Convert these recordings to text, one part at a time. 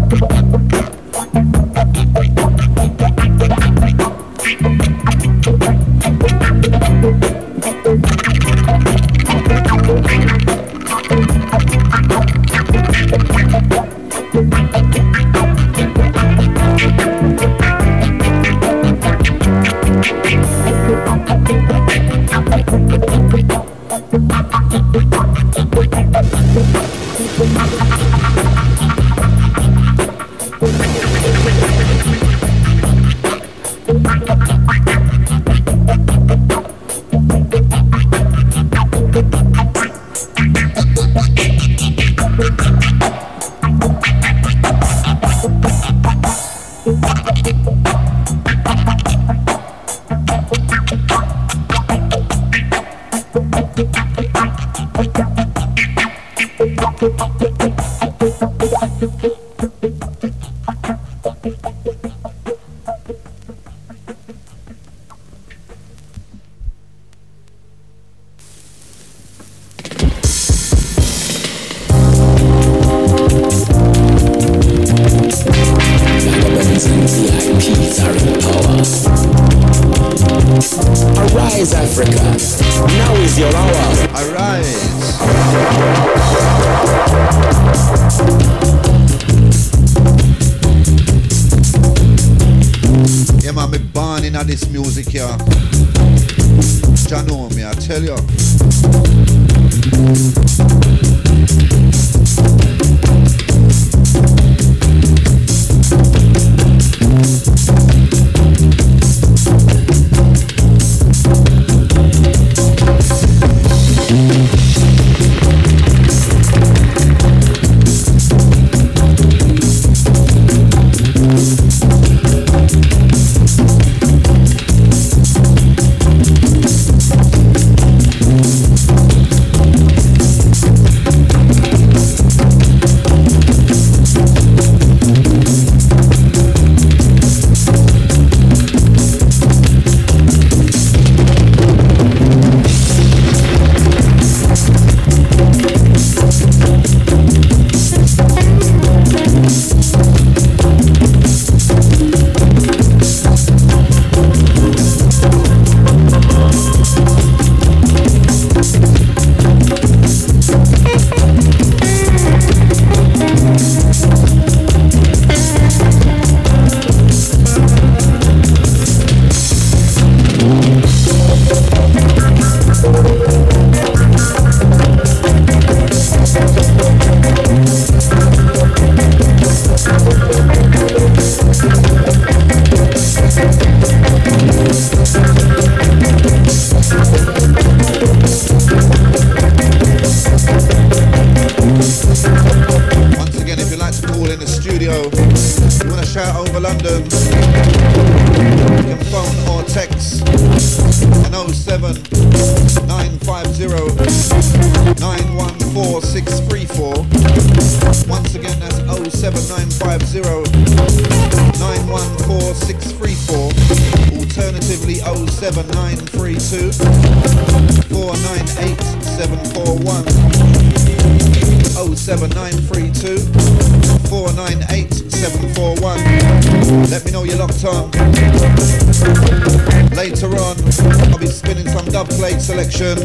Selection,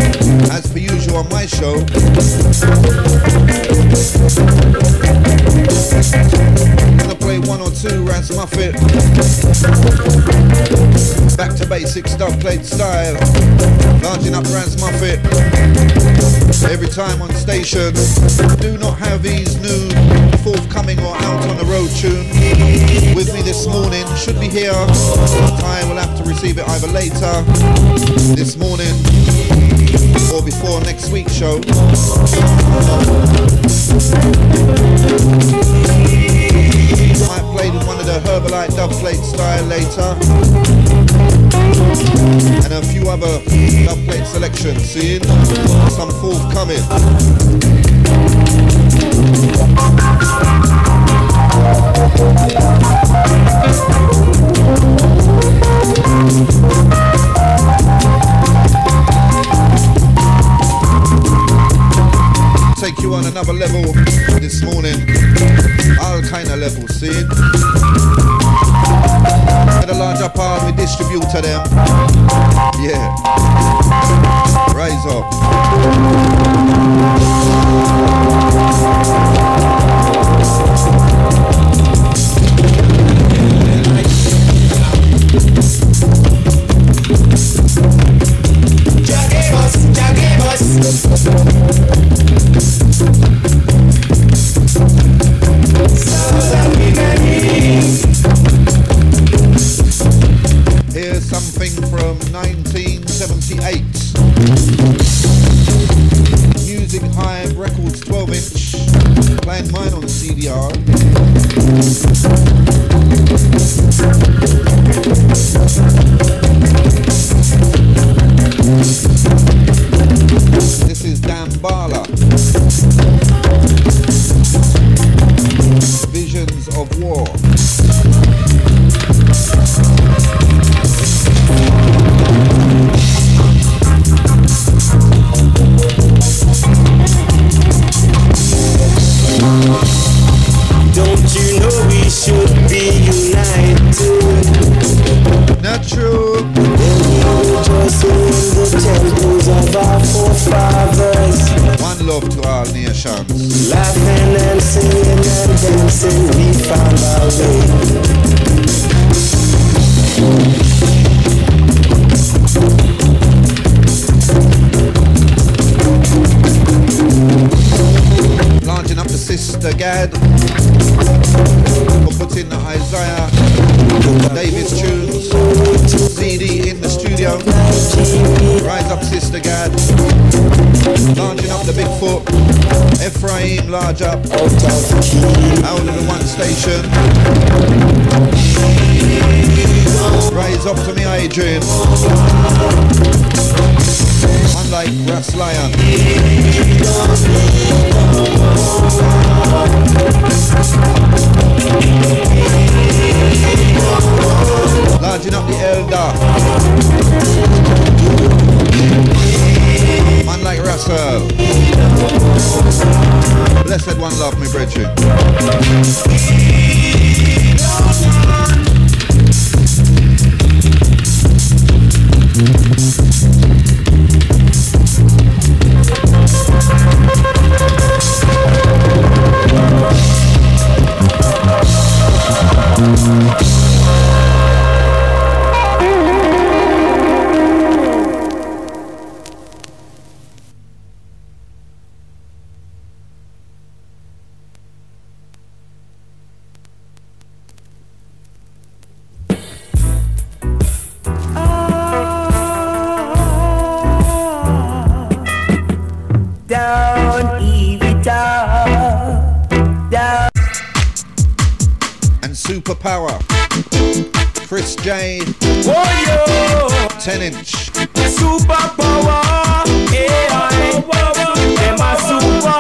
as per usual on my show. I'm gonna play one or two Ras Muffet, back to basics dub plate style, larging up Ras Muffet every time on station. Do not have these new forthcoming or out on the road tune with me this morning. Should be here. I will have to receive it either later this morning or before next week's show. I played in one of the Herbalite dub plate style later, and a few other dub plate selections. Seeing some forthcoming. Take you on another level this morning. All kind of levels, see it? At a larger part, we distribute to them. Yeah. Rise up. Here's something from 1978. Music Hive Records 12-inch. Playing mine on CDR. This is Dambala. Visions of War. Don't you know we should be united? Natural. Just in the temples of our forefathers. One love to all nations. Laughing and singing and dancing, we found our way. Launching up the Sister Gad for putting the Isaiah Davis tunes CD in the studio. Rise up Sister Gad. Launching up the Bigfoot. Ephraim large up. Out of the one station. Rise up to me Adrian. Unlike Brass Lion. Larging up the Elder. Man like Russell. Blessed one love me brethren. Superpower. Chris J. Oh, yo. 10-inch. Superpower. Yeah. Them a super.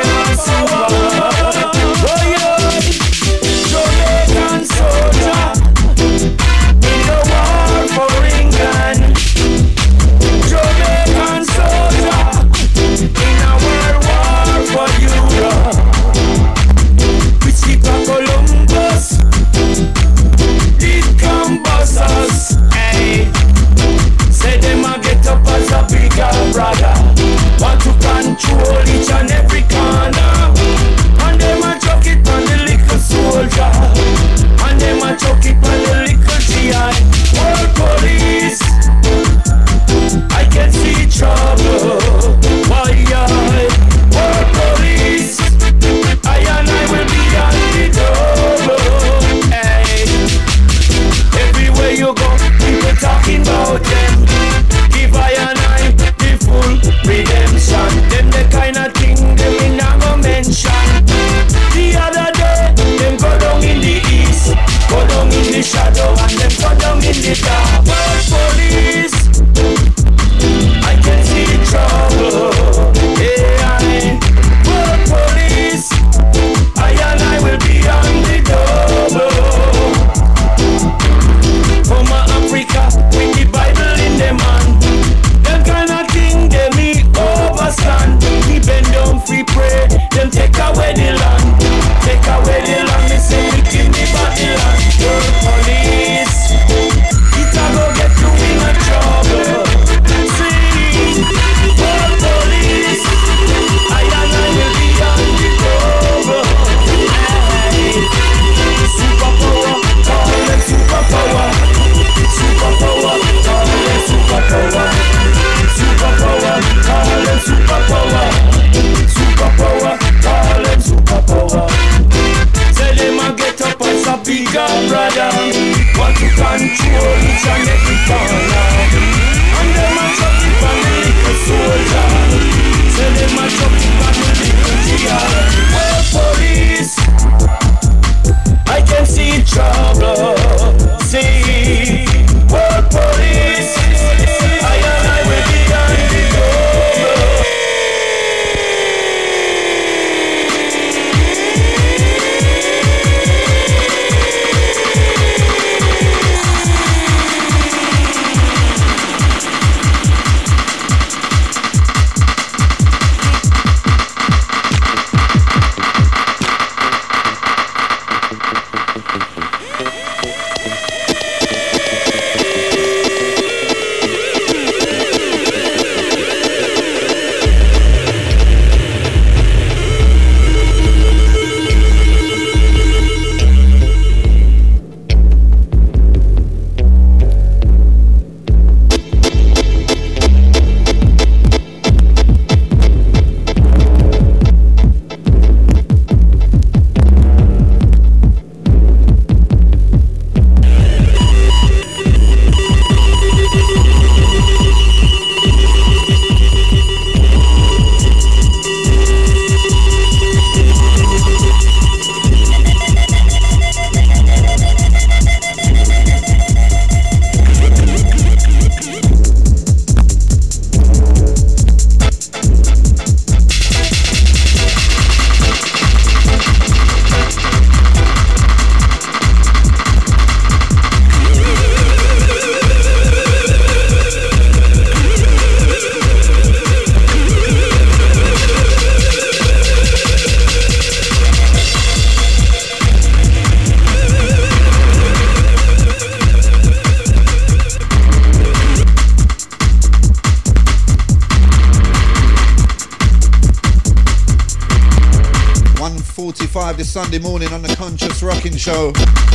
Oh, yo. Jamaican soldier. In the war for England. Jamaican soldier. In a world war for Europe. Christopher Columbus. It come bust us, hey. Say them a get up as a bigger brother. Want to 9:45 this Sunday morning on the Conscious Rocking Show.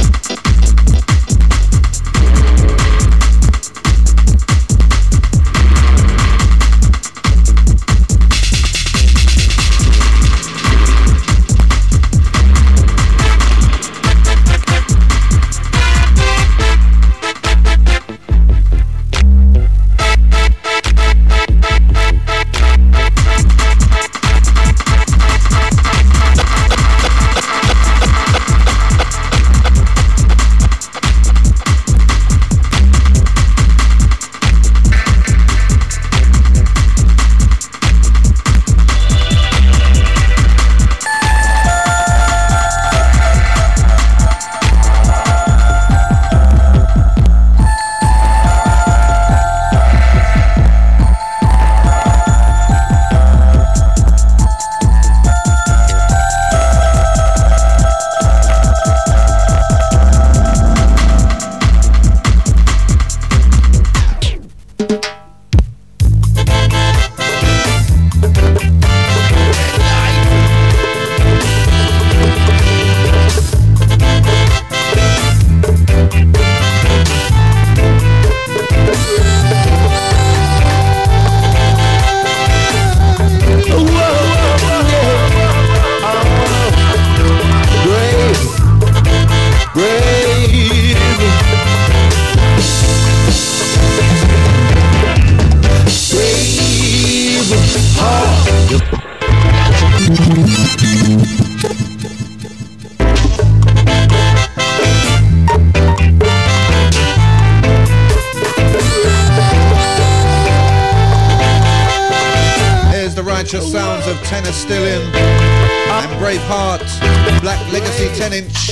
Sounds of Tenor Stillin and Braveheart, Black Legacy 10-inch,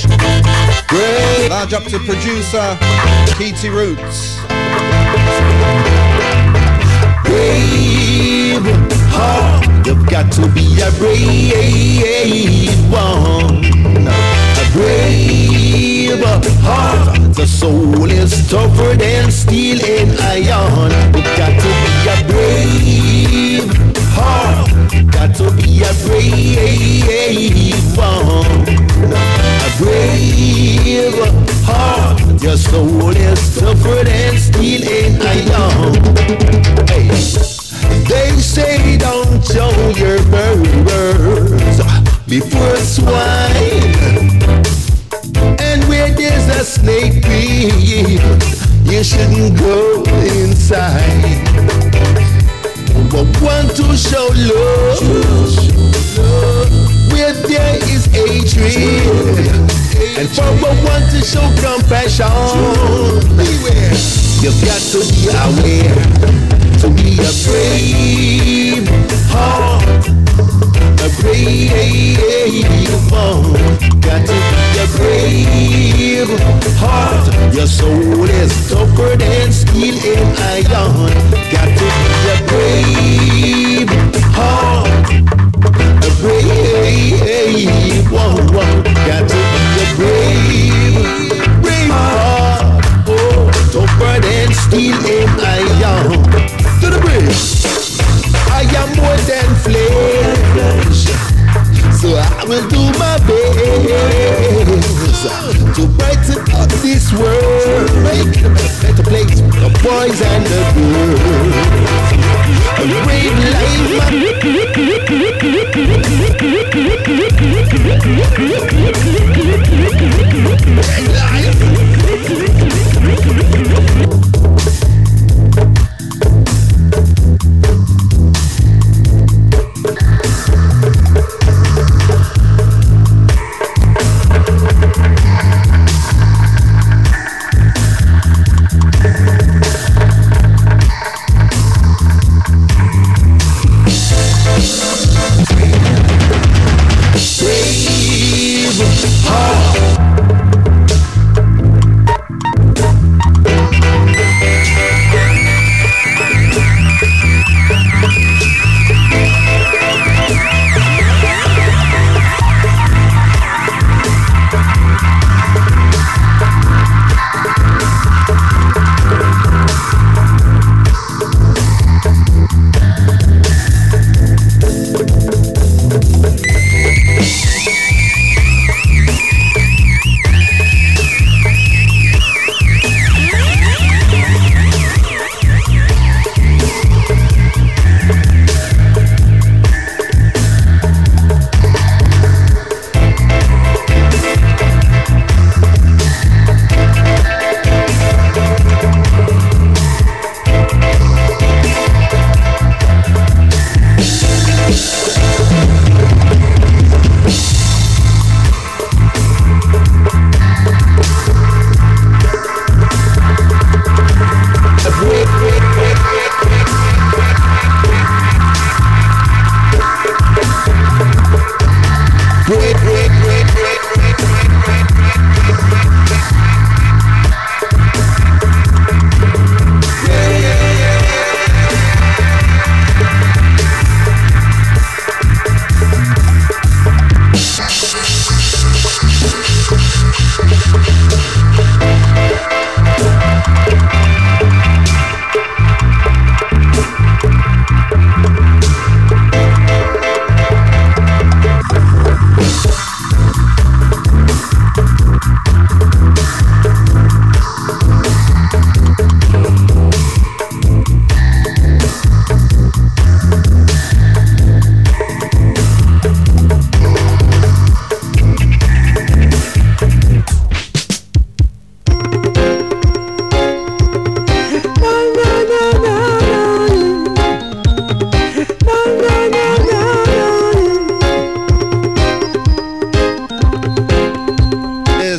large up to producer Keaty Roots. Brave heart, you've got to be a brave one. A brave heart, the soul is tougher than steel and iron. You've got to be a brave heart, got to be a brave one. A brave heart, your soul is tougher than steel and iron. Hey. They say don't show your birds before swine, and where there's a snake pit, you shouldn't go inside. But want to show love where there is hatred, and for want to show compassion, you've got to be aware, to be a brave heart, a brave one. Got to be a brave heart, your soul is tougher than steel and iron. Got to be a brave heart, a brave one. Got to be a brave heart, oh, tougher than steel and iron. To the bridge, I am more than flesh, so I will do my best to brighten up this world, make it a better place for the boys and the girls. A great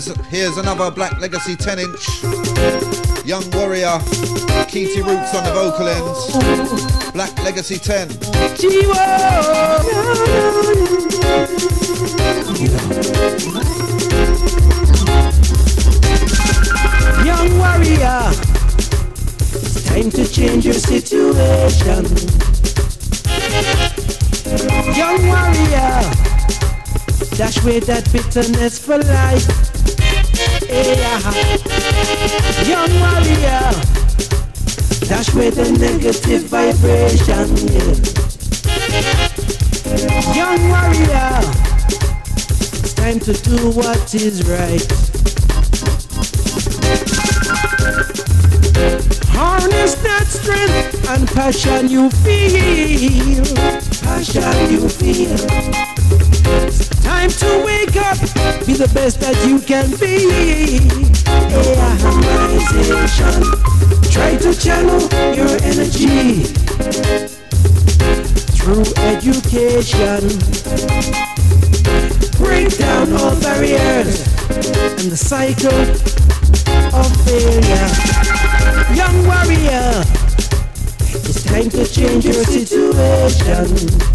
Here's another Black Legacy 10-inch. Young Warrior, Keity Roots on the vocal ends. Black Legacy 10. Young Warrior, it's time to change your situation. Young Warrior, dash away that bitterness for life. Yeah. Young Warrior, dash away the negative vibration. Yeah. Young Warrior, it's time to do what is right. Harness that strength and passion you feel. Passion you feel. Time to wake up, be the best that you can be. Harmonization. Try to channel your energy through education. Break down all barriers and the cycle of failure. Young Warrior, it's time to change your situation.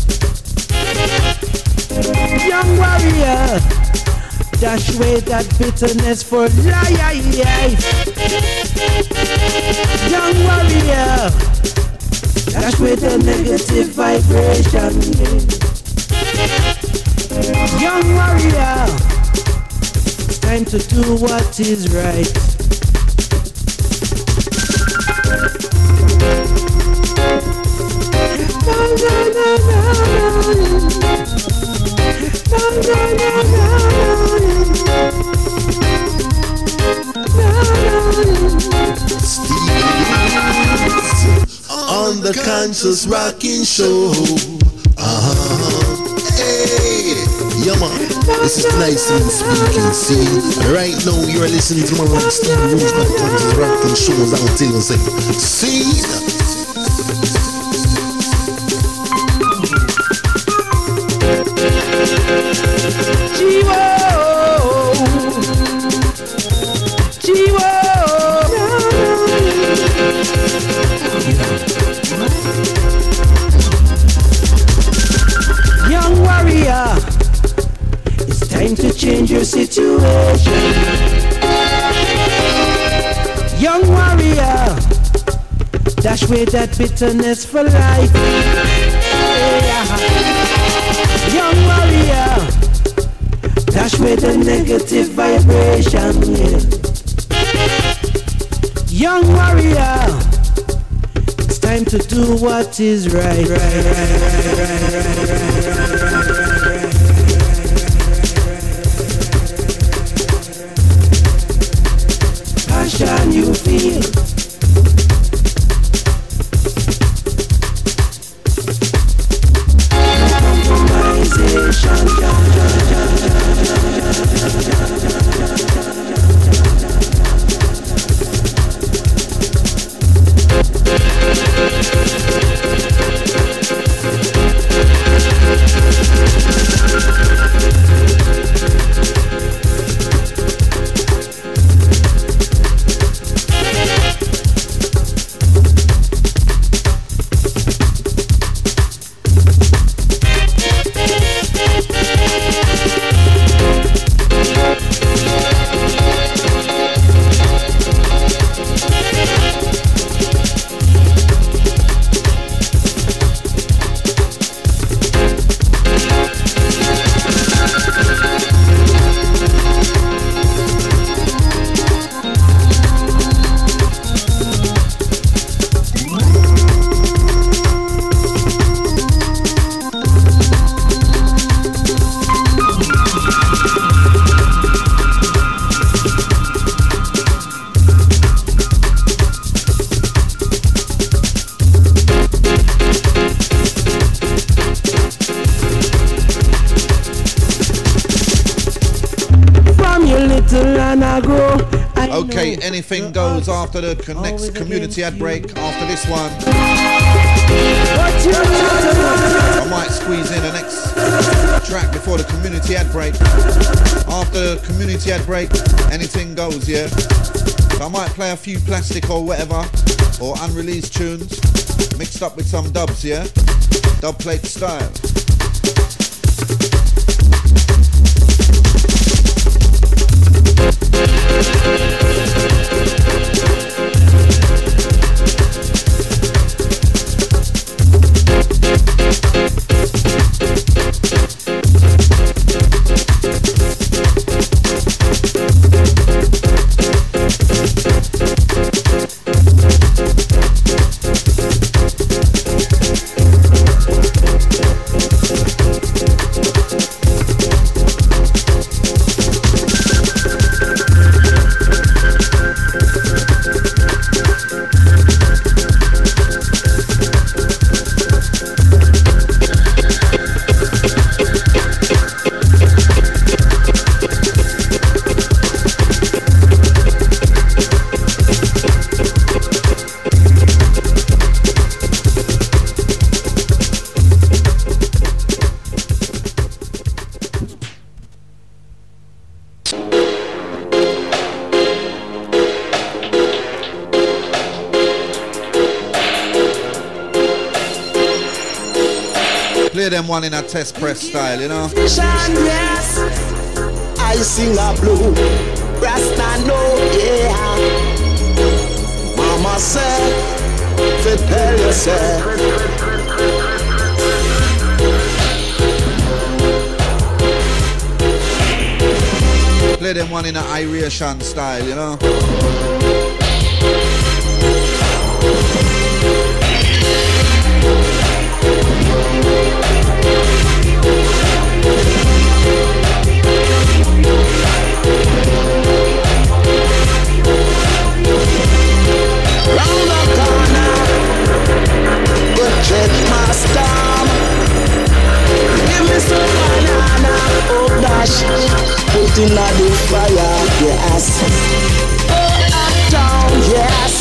Young Warrior, dash away that bitterness for life. Young Warrior, dash away the negative vibration. Young Warrior, it's time to do what is right. On the Conscious Rocking Show. Hey, yeah man, this is nice and speaking. See, right now you're listening to my Steve Roots, the Conscious Rocking Show. I'll tell you, see. Young Warrior, it's time to change your situation. Young Warrior, dash away that bitterness for life. Young Warrior, dash away the negative vibration. Young Warrior, it's time to do what is right. Passion you feel. Okay, anything goes after the next community ad break. After this one, I might squeeze in the next track before the community ad break. After the community ad break, anything goes, yeah? So I might play a few plastic or whatever, or unreleased tunes, mixed up with some dubs, yeah? Dub plate style. Play them one in a test press style, you know? Yes, I sing a blue, Rasta no, yeah. Mama said, prepare yourself. Play them one in a Irish style, you know? Round the corner, go check my storm. Give me some banana, oh gosh, put in the fire, yes. Oh, uptown, yes.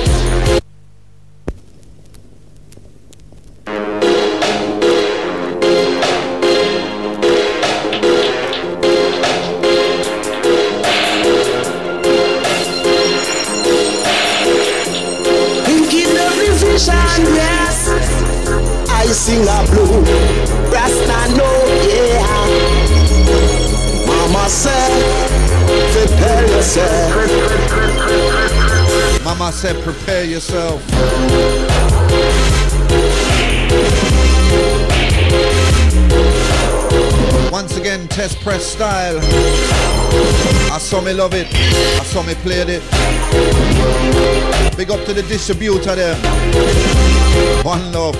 Yes, I sing a blue, Rasta no, yeah. Mama said, prepare yourself. Mama said, prepare yourself. Once again, test press style. I saw me love it. I saw me played it. Big up to the distributor there. One love.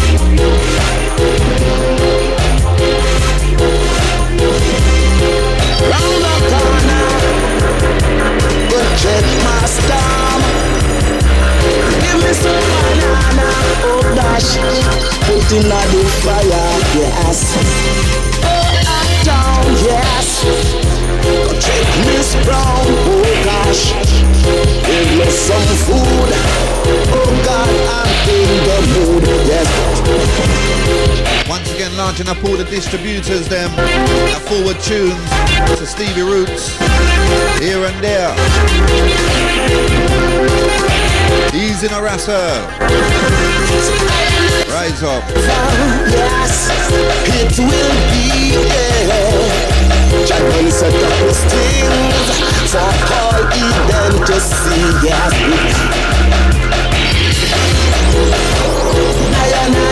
Round the corner, go check my storm. Give me some banana, oh gosh, put in the fire, yes. Oh, uptown, yes. Go check Miss Brown, oh gosh, give me some food. Oh God, I'm in the mood, yes. Once again, launching up all the distributors, them forward tunes to Stevie Roots, here and there. Easy no rasa. Rise up. Yes, it will be, Jack will set up his things for all Eden to see, yes. I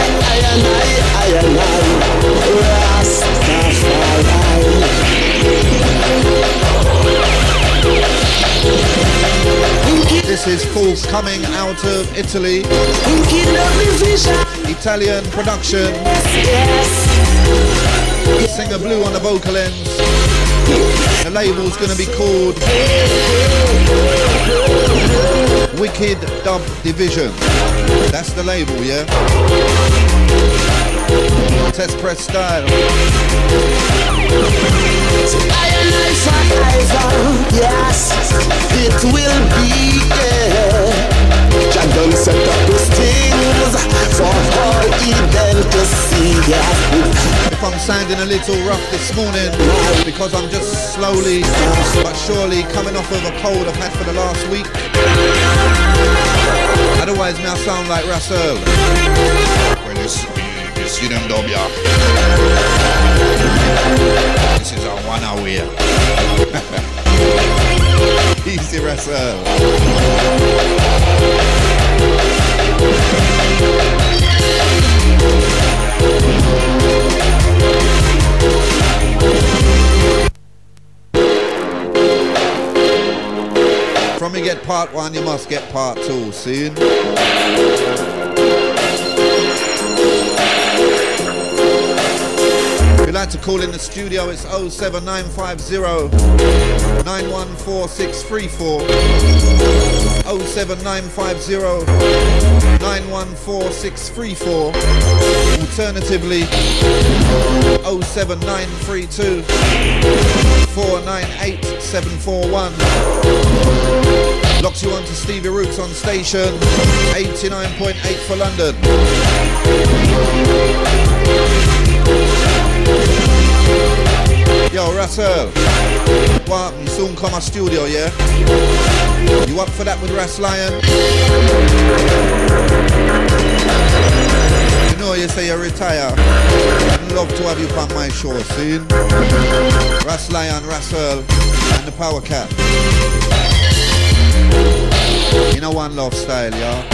This is forthcoming out of Italy. Italian production. Singer Blue on the vocal ends. The label's gonna be called Wicked Dub Division. That's the label, yeah? Test press style. Yes, it will be, Jack done set up his things for all Eden to see, yeah. I'm sounding a little rough this morning because I'm just slowly but surely coming off of a cold I've had for the last week. Otherwise, may I sound like Russell. Well, you see them dub, yeah. This is our one away. Easy, Russell. From you get part one, you must get part two, see? If you'd like to call in the studio, it's 07950 914634. 07950 914634. Alternatively, 07932 498 741. Locks you on to Stevie Roots on station 89.8 for London. Yo, Russell, what? You soon come to studio, yeah? You up for that with Ras Lion? You know you say you retire. I'd love to have you on my show, see? Ras Lion, Russell, and the Power Cat. You know one love style, yeah?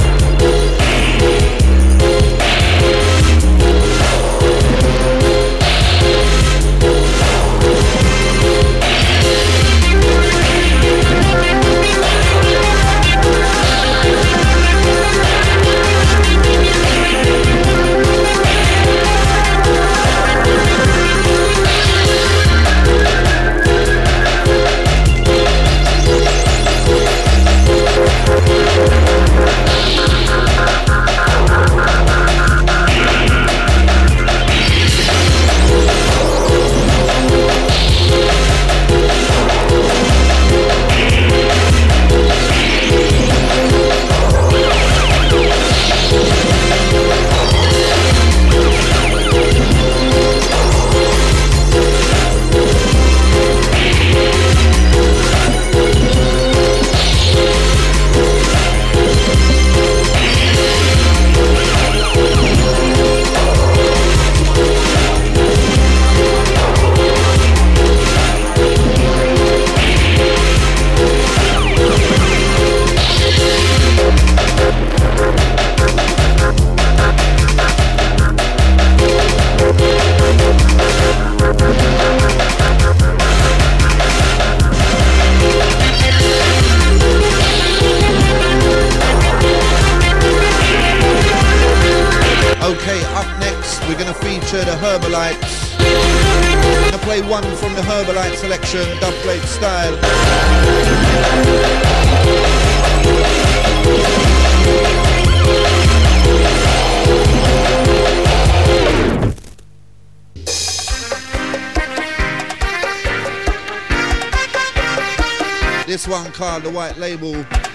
The Herbalites. I'm gonna play one from the Herbalite selection, dub plate style. This one called The White Label.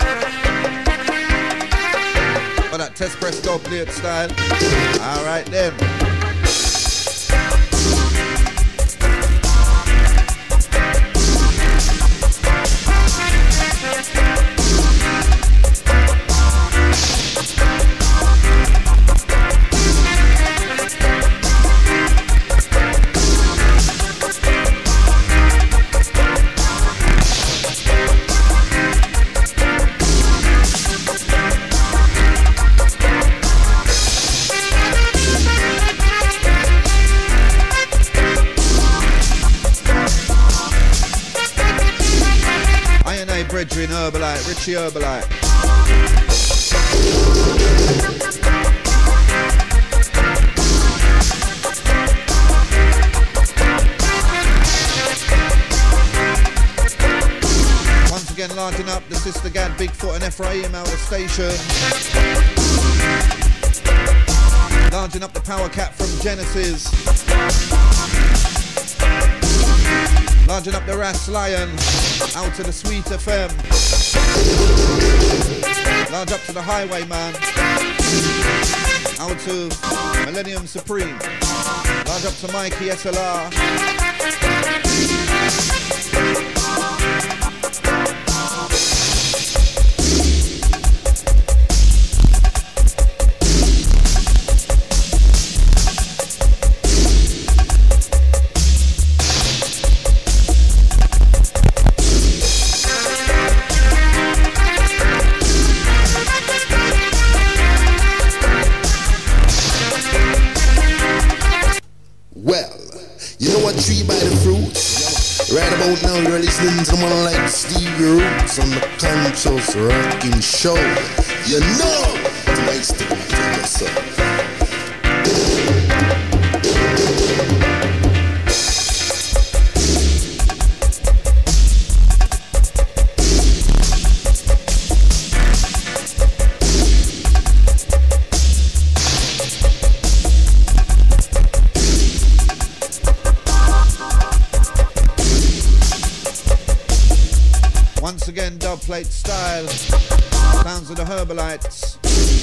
For that test press dub plate style. Alright then. Herbalite, Richie Herbalite. Once again, larging up the Sister Gad, Bigfoot and Ephraim out of station. Larging up the Power Cat from Genesis. Larging up the Ras Lion out to the Sweet FM. Large up to the Highwayman out to Millennium Supreme. Large up to Mikey SLR. Right about now you're listening to someone like Stevie Roots on the Conscious Rocking Show. You know, tonight's the night of yourself. Once again, dub plate style. Sounds of the Herbalites.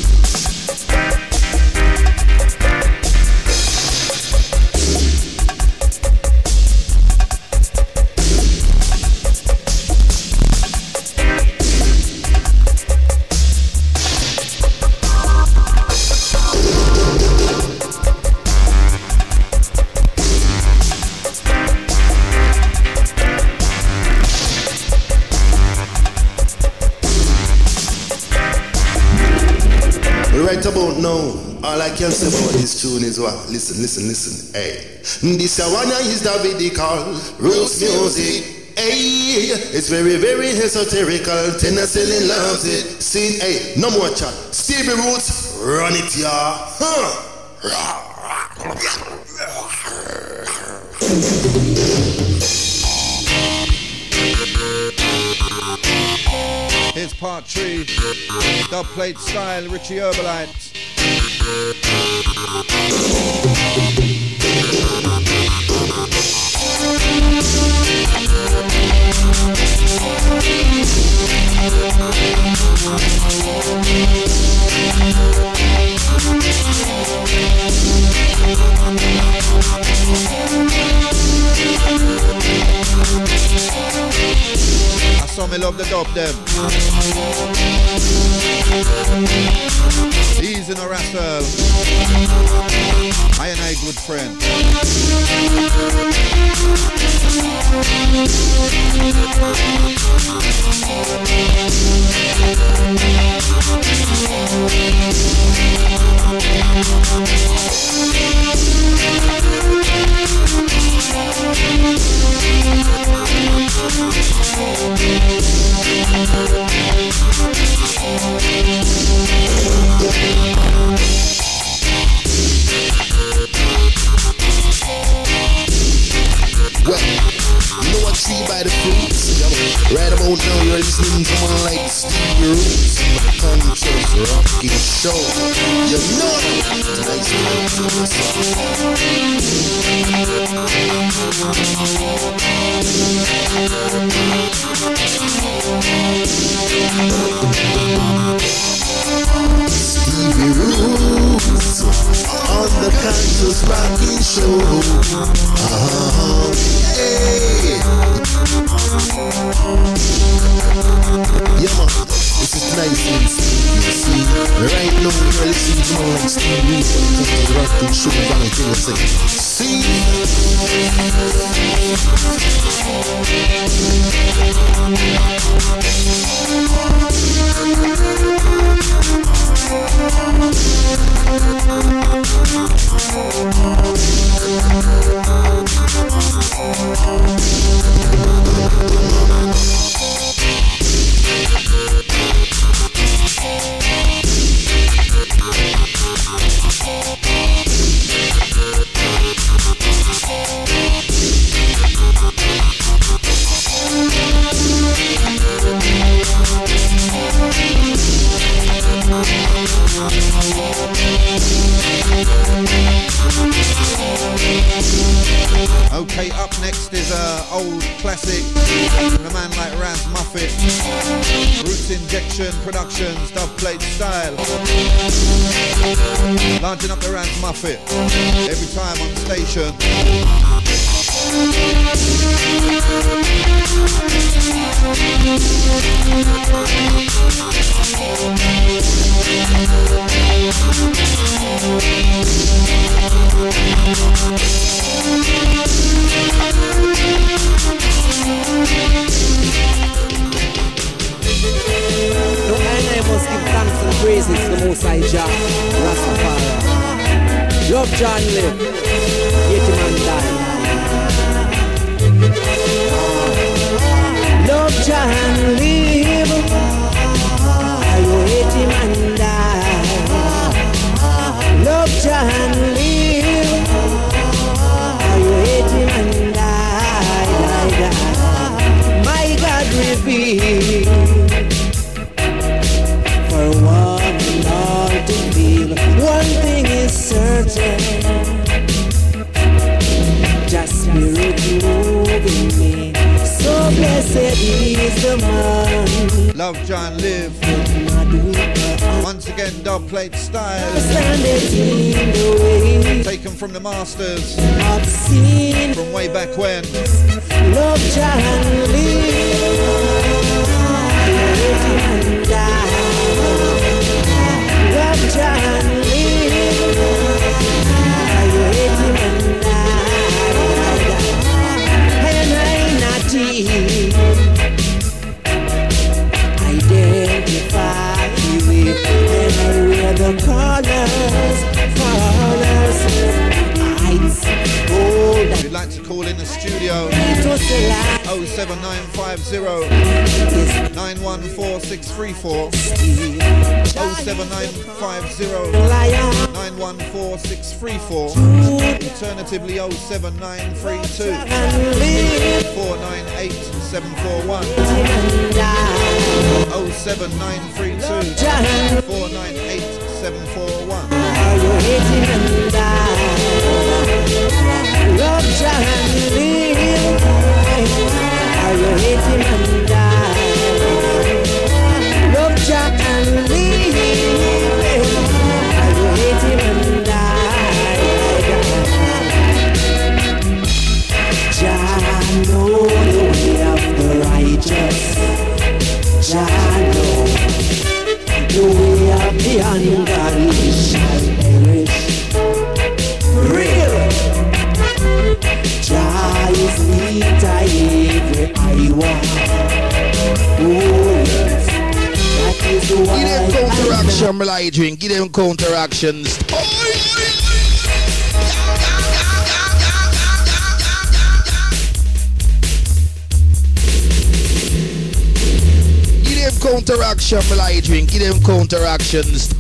Right about now, all I can say about this tune is what? Listen, hey. This one is Davidical roots music. Hey, it's very, very esoterical. Tennessee loves it. See, hey, no more chat. Stevie Roots, run it, y'all. Here's part 3. Dub plate style, Richie Herbalites. I saw me love the dub them. He's in a wrestle. I and I good friend. Well, you know what tree by the fruits? Right about now you're listening to someone like Stevie Roots on the Conscious Rocking Show. You know tonight's the night of Stevie Roots on the Conscious Rocking Show. Hey. Yeah, man, this is nice and Stevie. You see, right now you're listening to more like Stevie Roots on the Conscious Rocking Show. I'm gonna tell you something. See? classic from a man like Rance Muffet. Roots Injection Productions, dubplate style. Launching up the Rance Muffet every time on station. No, and I must give thanks and praises to the Most High Jah, Rastafari. Love John live, yet him and die. Love John live, you hate him and die. Love John live, you hate him and die. My God reveal. For one and all to feel, one thing is certain, just spirit moving me. So blessed is the man. Love John live. Once again, dubplate style. Taken from the masters. From way back when. Love John live. Love John live. You hate him and die. And I not identify with and I read the corners, If you'd like to call in the studio, 07950 914634, 07950 914634, alternatively 07932 498 741, 07932 498 741. Are you hating and die? Love John live. Are you hating and die? Love John live. Are you hating and die? Jah know the way of the righteous. Jah know the way of the ungodly shall perish. Real Jah is meet every I want. Oh yes, that is why. Give them counteraction, Malay drink. Give them counteractions. Give them counteraction, Malay drink. Give them counteractions.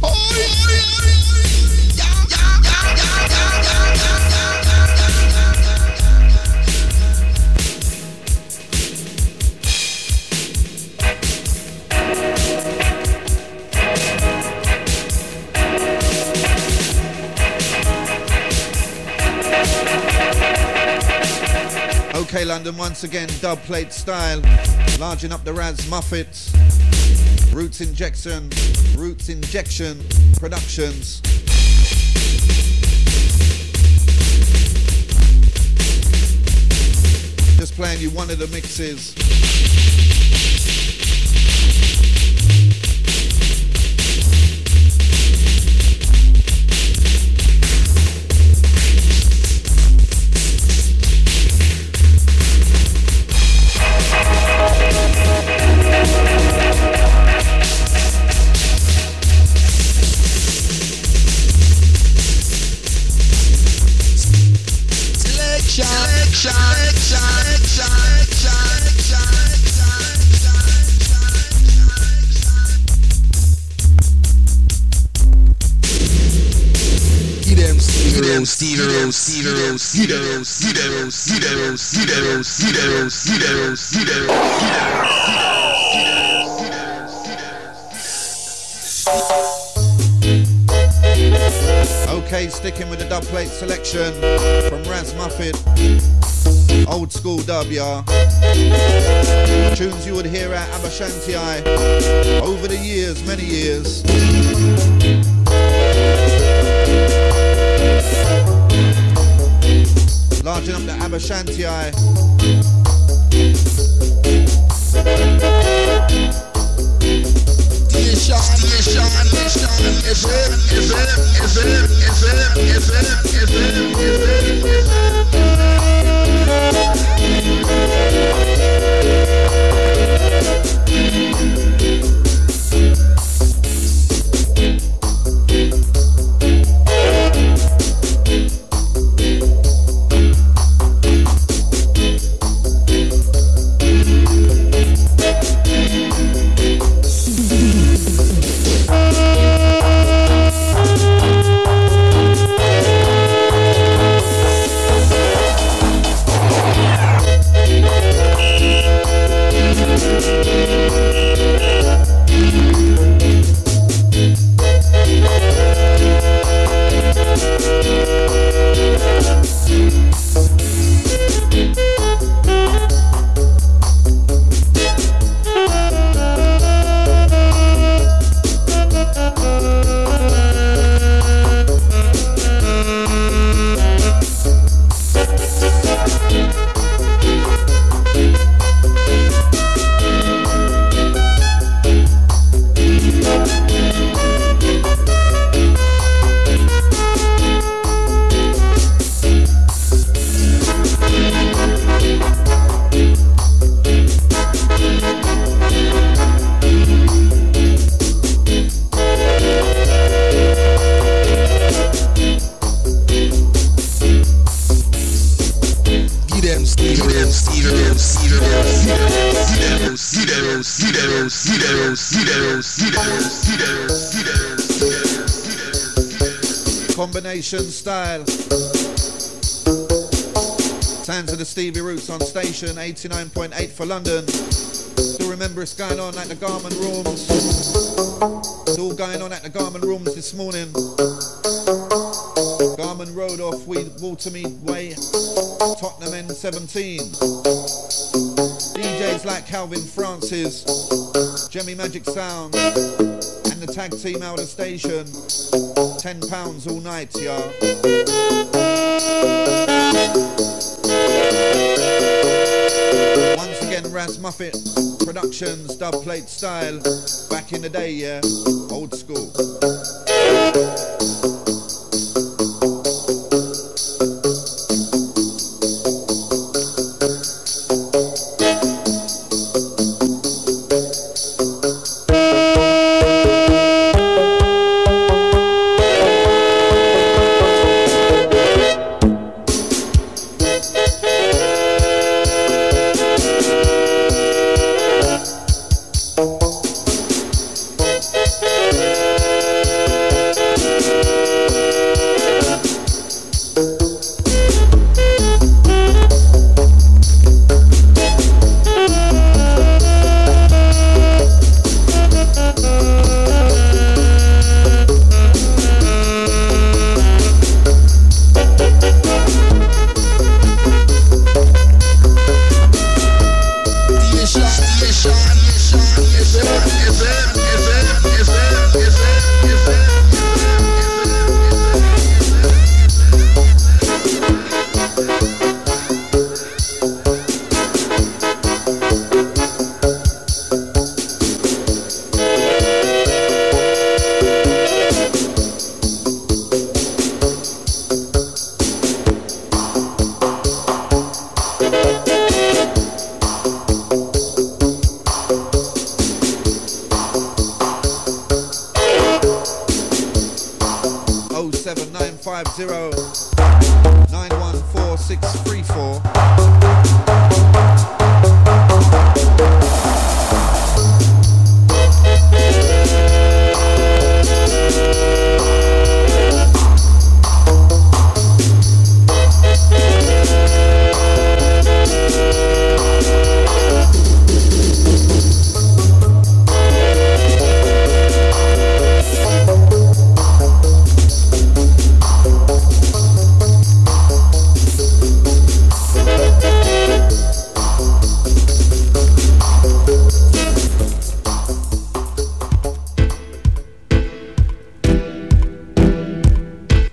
Okay, London, once again, dubplate style, larging up the Raz Muffet, Roots Injection Productions. Just playing you one of the mixes. Okay, sticking with the dubplate selection from Raz Muffet. Old school dub, yeah. Tunes you would hear at Abashanti over the years, many years. Larging up the Abashanti. Combination style. Sounds of the Stevie Roots on station 89.8 for London. Still remember it's going on at the Garmin Rooms. It's all going on at the Garmin Rooms this morning. Garmin Road off Watermead Way, Tottenham N17. DJs like Calvin Francis, Jemmy Magic Sound, and the tag team out of station. £10 all night, y'all. Once again, Raz Muffet Productions, dubplate style. Back in the day, yeah, old school.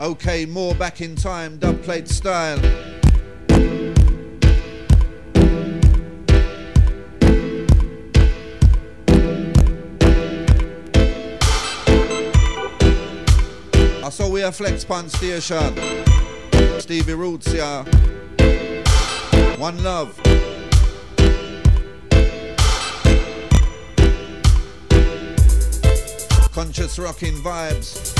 Okay, more back in time, dub plate style. I saw we a Flex Pan Station. Stevie Roots, yeah. One love. Conscious rocking vibes.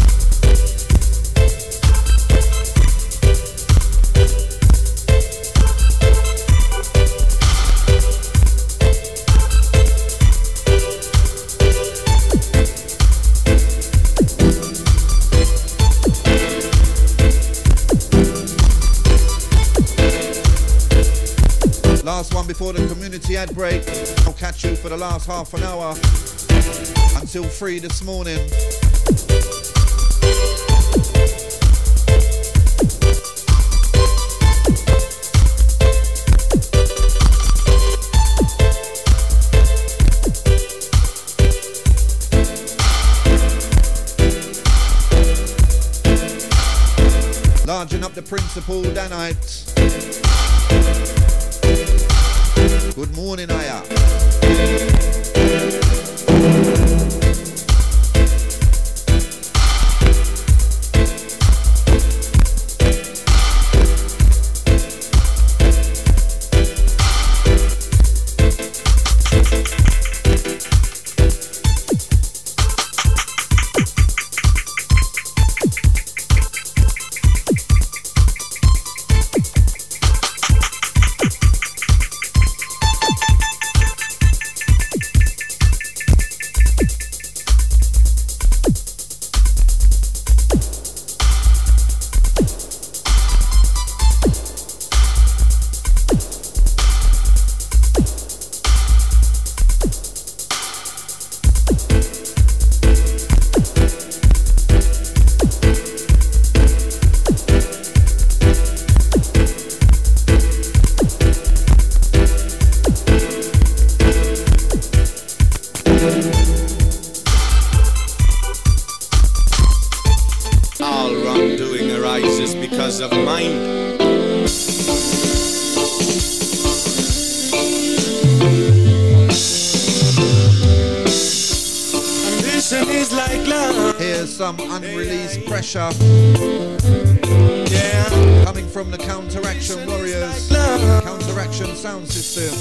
Last one before the community ad break. I'll catch you for the last half an hour until 3 this morning. Larging up the principal Danites. Good morning, Aya. Yeah. Coming from the Counteraction Warriors, Counteraction Sound System.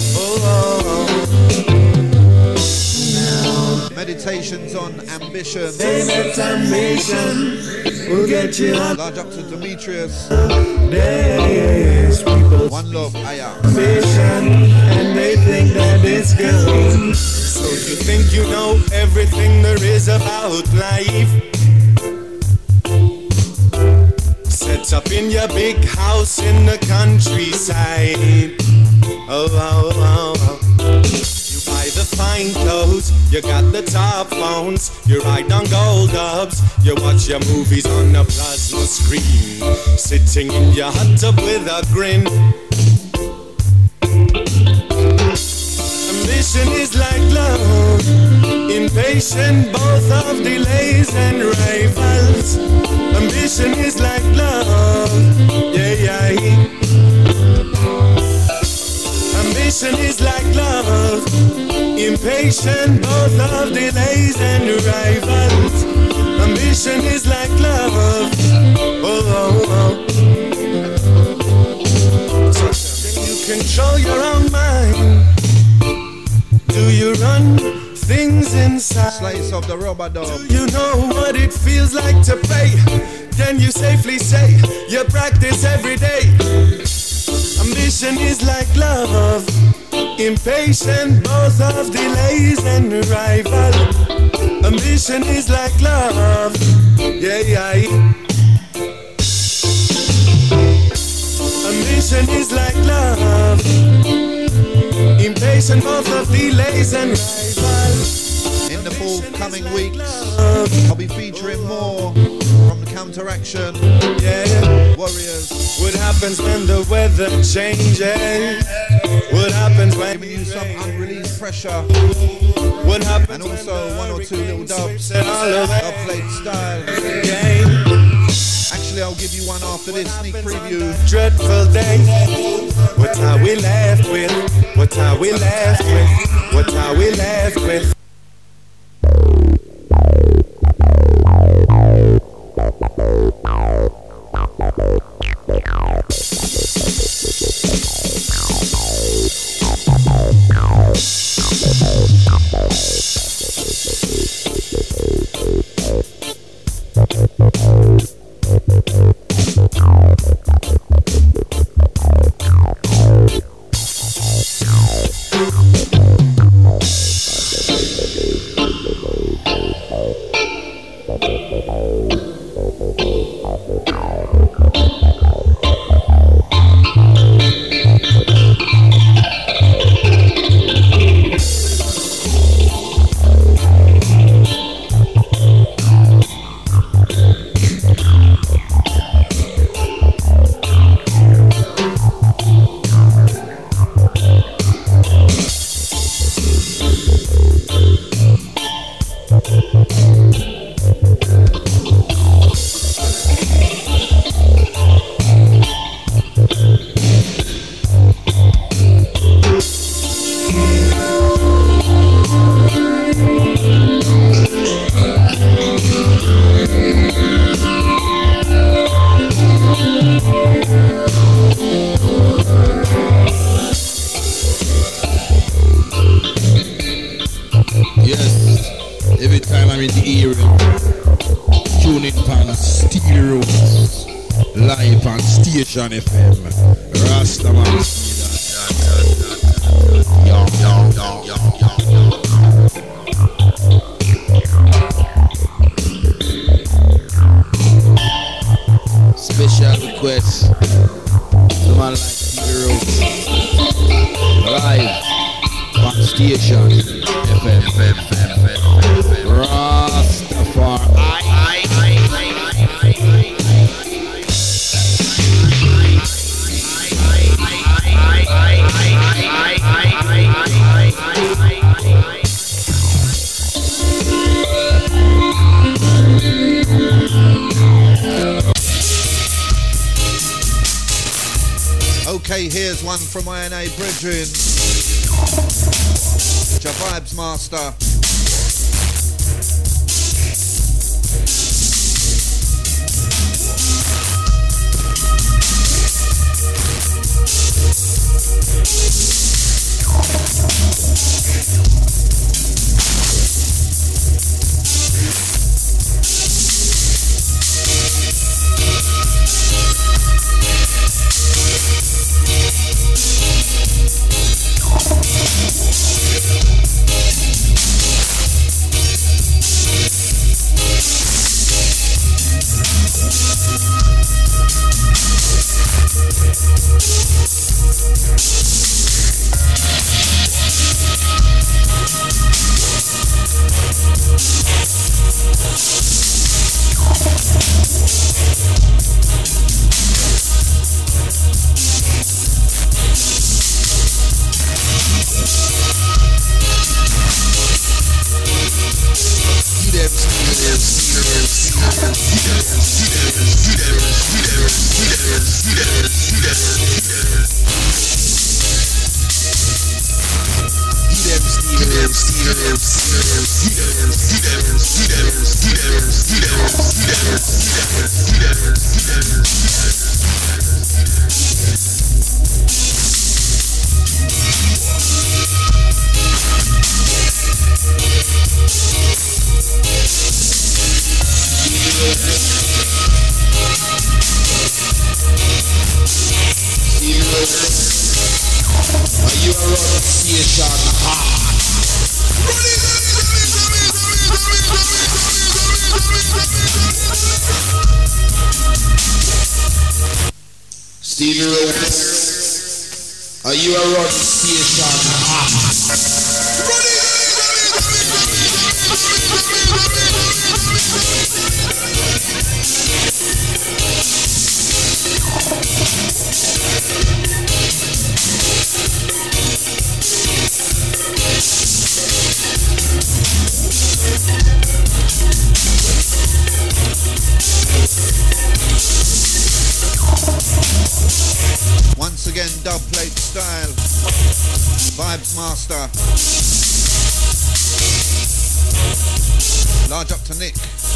Meditations on ambition. We'll get you large up to Demetrius. One love, Aya. And they think that it's good. So you think you know everything there is about life? Set up in your big house in the countryside. You buy the fine clothes, you got the top phones, you ride on gold dubs, you watch your movies on a plasma screen, sitting in your hot tub with a grin. Ambition is like love, impatient both of delays and rivals. Ambition is like love, yeah. Ambition is like love, impatient both of delays and rivals. Ambition is like love, Can you control your own mind? Do you run things inside? Slice of the rubber dog. Do you know what it feels like to pray? Can you safely say you practice every day? Ambition is like love, impatient both of delays and rival. Ambition is like love, yeah. Ambition is like love, impatient both of delays and rivals. In the forthcoming weeks, I'll be featuring more from the Counteraction Warriors. What happens when the weather changes? What happens when giving you some unreleased pressure? What happens? And also one or two little dubs, dub plate style. Actually, I'll give you one after this sneak preview. Dreadful day. What are we left with? What are we left with? What are we left with? Station FM, Rastaman. Special request, someone like Heroes, live on Station FM, Rastafari. Okay, here's one from INA Brethren. Ja Vibes Master. Stevie Rhodes, are you around the station? Master. Large up to Nick.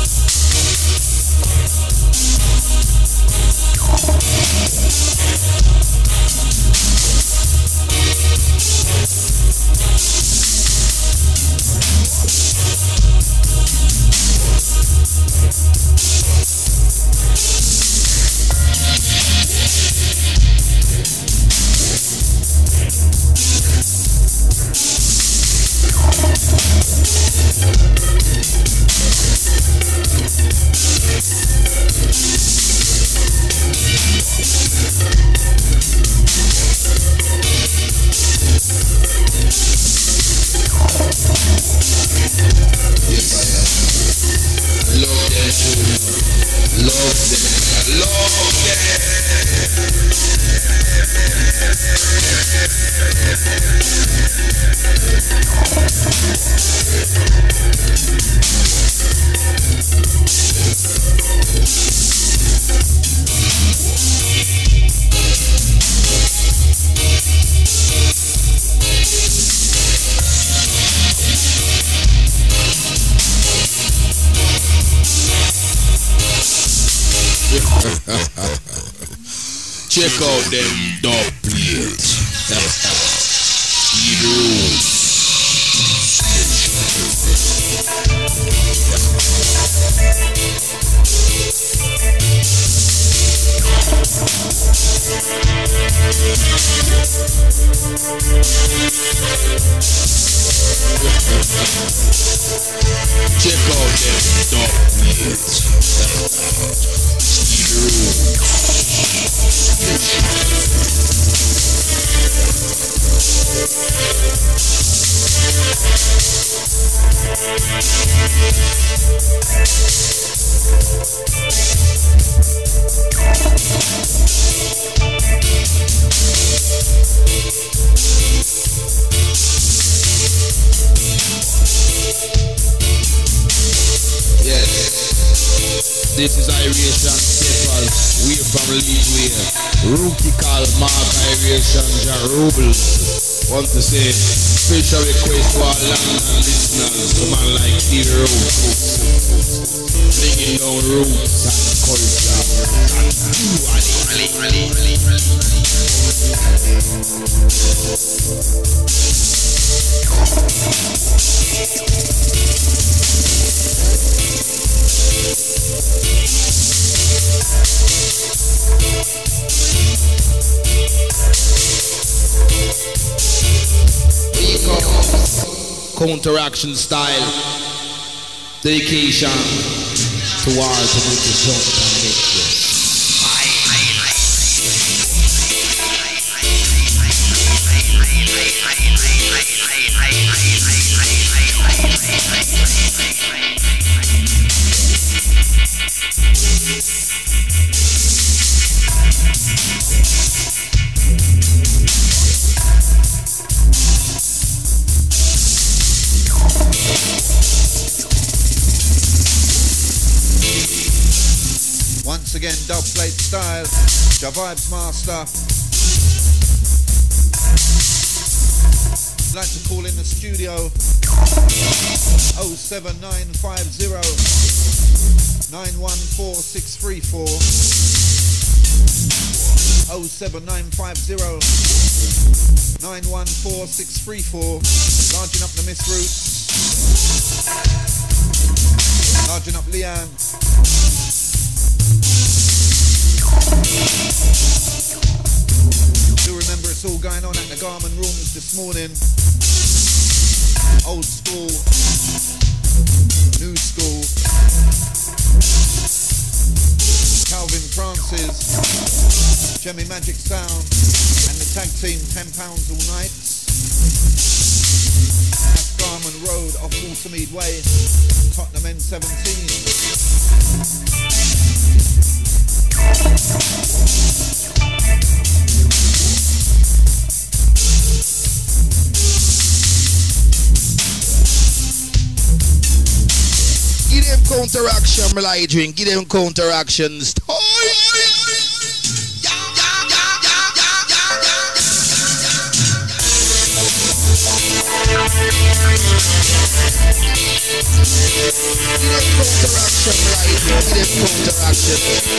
Check out them dub plates. Check out them dub plates. This is Iration Steppers, we're from Leadway. Rookie called Mark Iration Jarubel. Want to say, special request for our London listeners, to man like Steve Roots. Bringing down roots and culture. Counteraction style dedication towards the British Jump and again, dub plate style, Ja Vibes Master. Like to call in the studio 07950 914634 07950 914634. Larging up the Miss Roots, larging up Leanne. Do remember it's all going on at the Garmin Rooms this morning. Old school, new school. Calvin Francis, Jemmy Magic Sound, and the tag team £10 all night. That's Garmin Road off Watermead Way, Tottenham N17. Give them counteraction, my drink. Give them counteractions. Counteraction right here. Counteraction.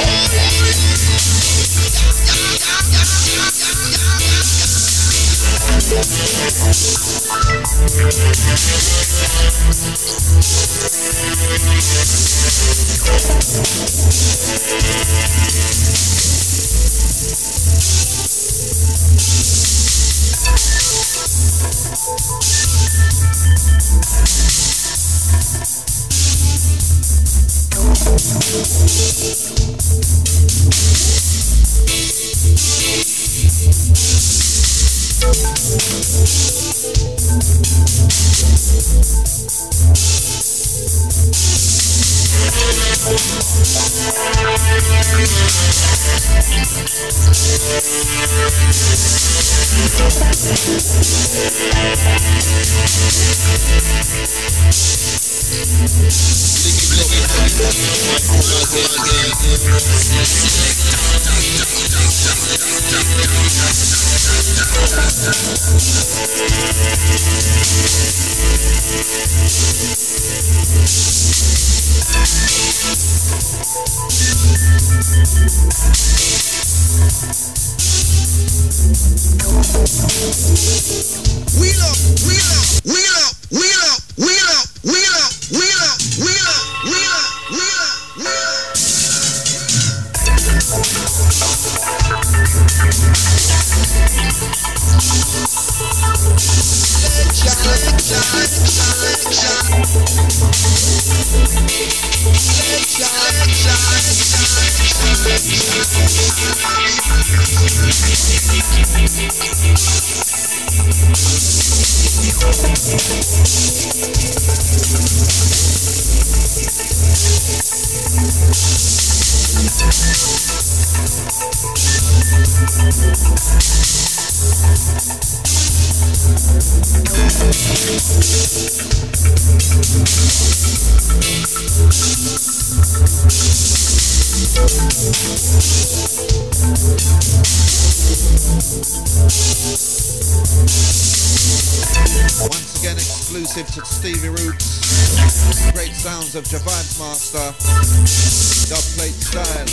Once again, exclusive to Stevie Roots. Great sounds of Javad's Master. Dub plate style.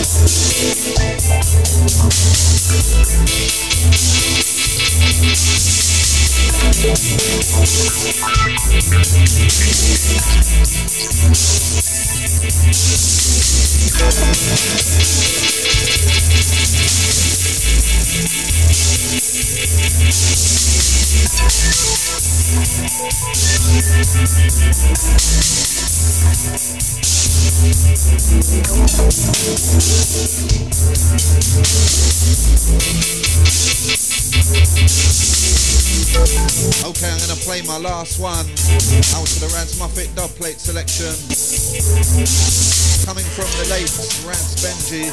Okay, I'm gonna play my last one out to the Raz Muffet dub plate selection. Coming from the late Raz Benji.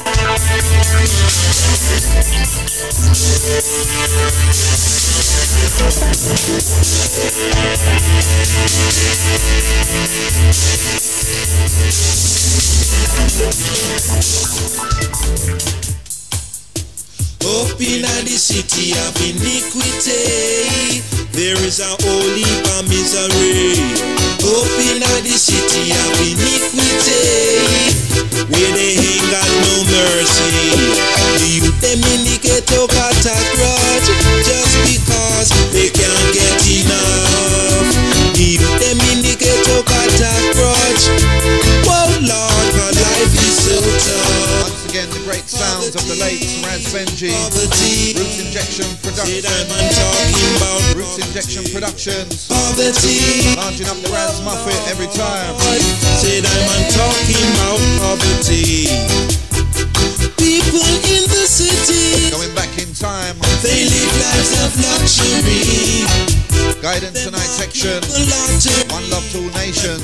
Up in the city of iniquity, there is a whole heap of misery. Up in the city of iniquity, where they ain't got no mercy. The youth them in the ghetto got a grudge just because they can't get enough. The youth them in the ghetto got a grudge. Oh Lord, my life is so tough. Once again, the great sounds of the late Raz Benji. Roots Injection Productions. Roots Injection Productions. Launching up the Raz Muffet every time. Said I'm talking about poverty. People in the city, going back in time, they live lives of luxury. Guidance Tonight section. One Love to all nations.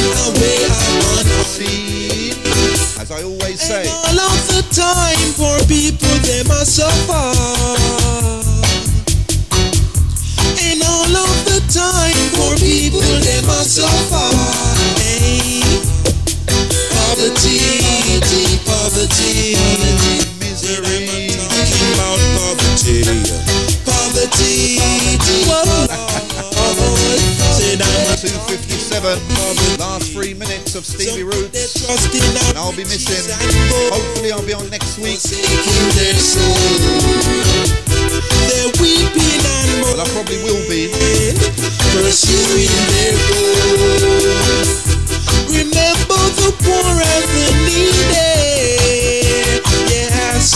See, as I always say, all of the time poor people they must suffer. And all of the time poor people they must suffer. Hey, poverty, poverty, misery. I'm talking about poverty, poverty. Said I'm 11. Last 3 minutes of Stevie Roots. And I'll be missing. Hopefully I'll be on next week. But I probably will be. Pursuing their goals. Remember the poor and the needy. Yes.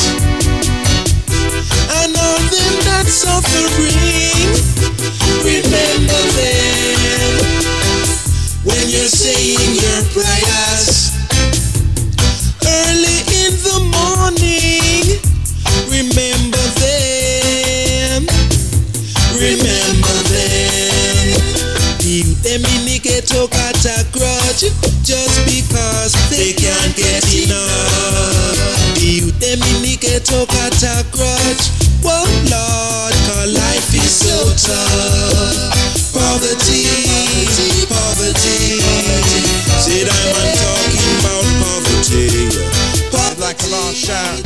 And all them that suffering. Remember them. When you're saying your prayers. Early in the morning. Remember them. Remember them. Them in the ghetto got a grudge just because they can't get enough. Them in the ghetto got a grudge. Oh Lord, cause life is so tough. Poverty, poverty. Said I'm talking about poverty. I'd like a last shout.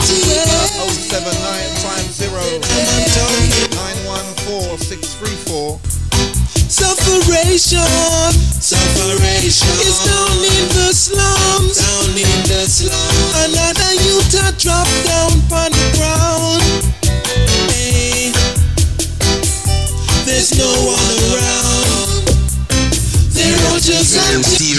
07950 914 634. Sufferation is down in the slums. Another youth a drop down on the ground. Hey, there's no one around. They're all just empty.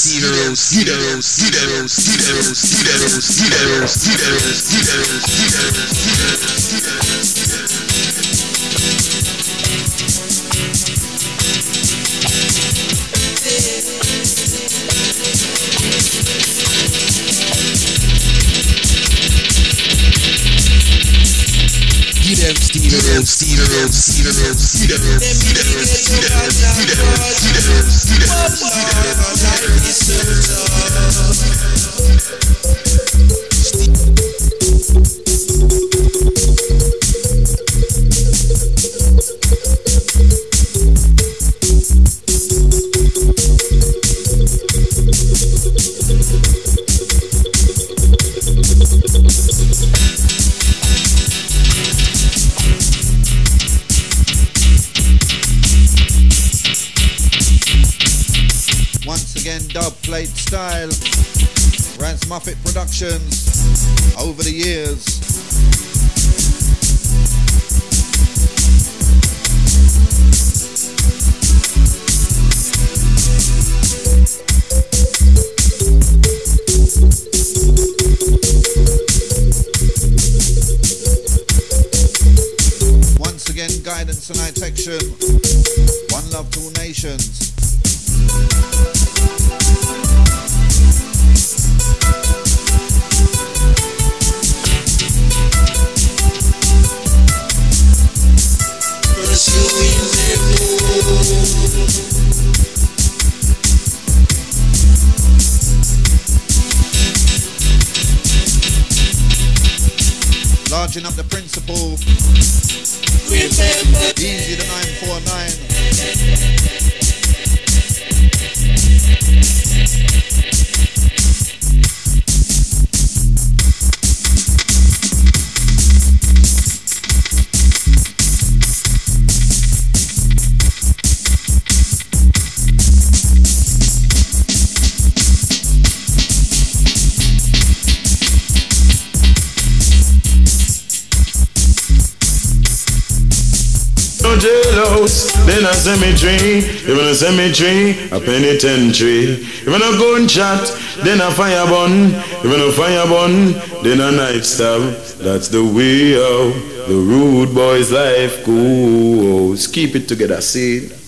Dub plate style, Rance Muffet Productions, over the years. Once again, guidance and protection. One love to all nations. Larging up the principle. Easy the 949. Jailhouse, then a cemetery. Even a cemetery, a penitentiary. Even a gunshot, then a fire burn. Even a fire burn, then a knife stab. That's the way of the rude boy's life goes. Keep it together, see.